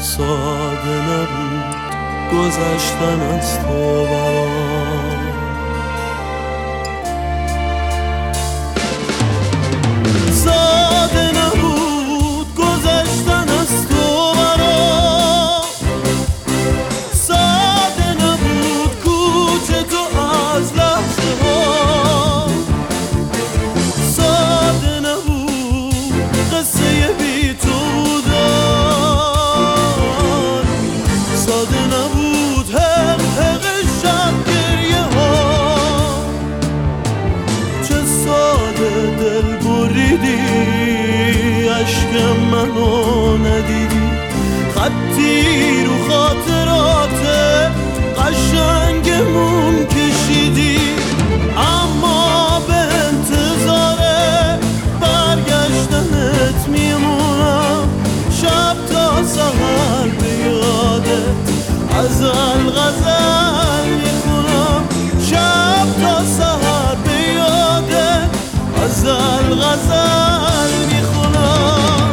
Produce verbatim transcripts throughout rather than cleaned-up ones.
ساده نبود گذشتن از تو برام. ساده نبود گذشتن از تو برام. ساده نبود کوچ تو از لحظه ها. ساده نبود قصه بی تو بودن. ساده نبود هر حق شب گریه ها. چه ساده دل بریدی عشق منو ندیدی. خطی رو خاطرات قشنگمون کشیدی. اما به انتظار برگشتنت میمونم. شب تا سحر به یادت غزل غزل میخونم. شب تا سحر به یادت غزل غزل میخونم.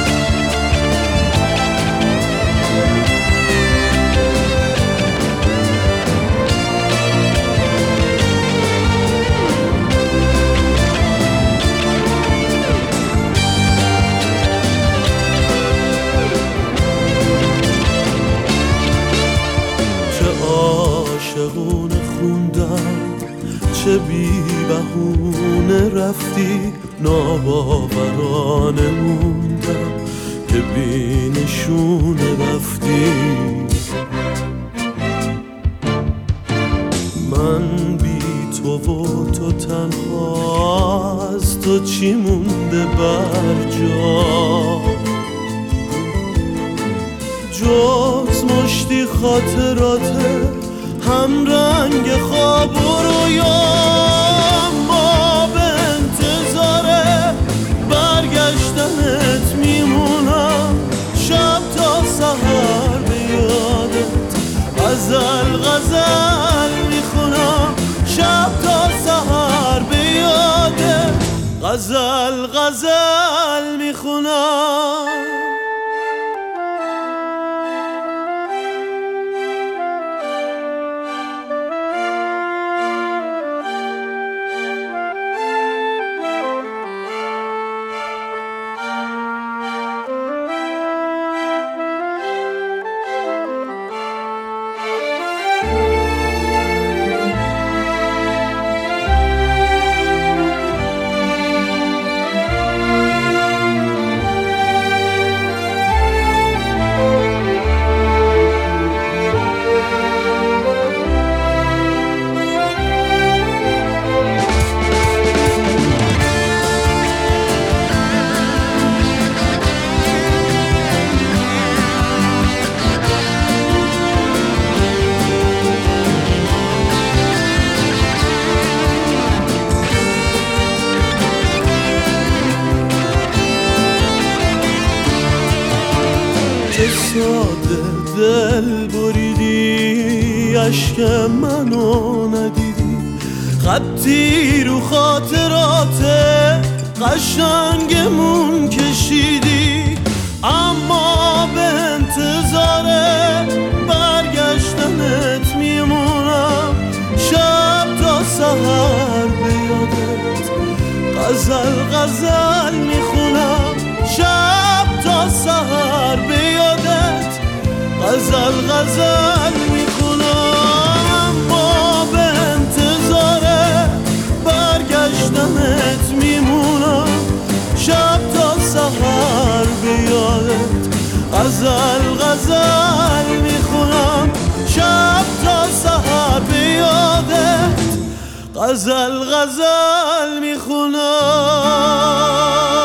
عاشقونه خوندم چه بی بهونه رفتی. ناباورانه موندم که بی نشونه رفتی. من بی تو و تو تنها از تو چی مونده بر جا. جز مشتی خاطرات هم رنگ خواب و رویا. ما به انتظار برگشتنت میمونم. شب تا سحر به یادت غزل غزل میخونم. شب تا سحر به یادت غزل غزل میخونم. چه ساده دل بریدی عشق منو ندیدی. خطی رو خاطرات قشنگمون کشیدی. اما به انتظار برگشتنت میمونم. شب تا سحر به یادت غزل غزل میخونم. شب تا سحر به یادت غزل غزل میخونم. ما به انتظار برگشتنت میمونم. شب تا سحر به یادت غزل غزل میخونم. شب تا سحر به یادت غزل غزل میخونم.